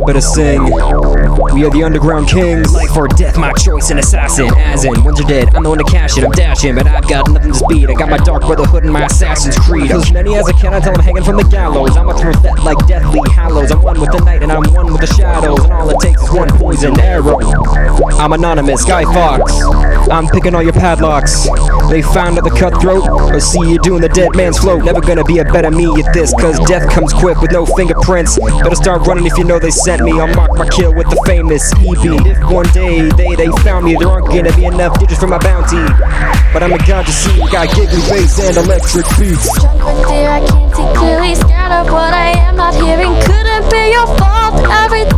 y'all better sing. We are the underground kings. Life or death, my choice, an assassin. As in, once you're dead, I'm the one to cash it. I'm dashing, but I've got nothing to speed. I got my dark brotherhood and my Assassin's Creed. As many as I can until I'm hanging from the gallows. I'm a throw that like deathly hallows. I'm one with the night and I'm one with the shadows. And all it takes is one poison arrow. I'm anonymous, Guy Fawkes. I'm picking all your padlocks. They found at the cutthroat, or see you doing the dead man's float. Never gonna be a better me at this, cause death comes quick with no fingerprints. Better start running if you know they sent me. I'll mark my kill with the famous EB. If one day they found me, there aren't gonna be enough digits for my bounty. But I'm a god to see, got giggly bass and electric beats. Drunk with fear, I can't see clearly. Scared of what I am not hearing. Couldn't be your fault. Every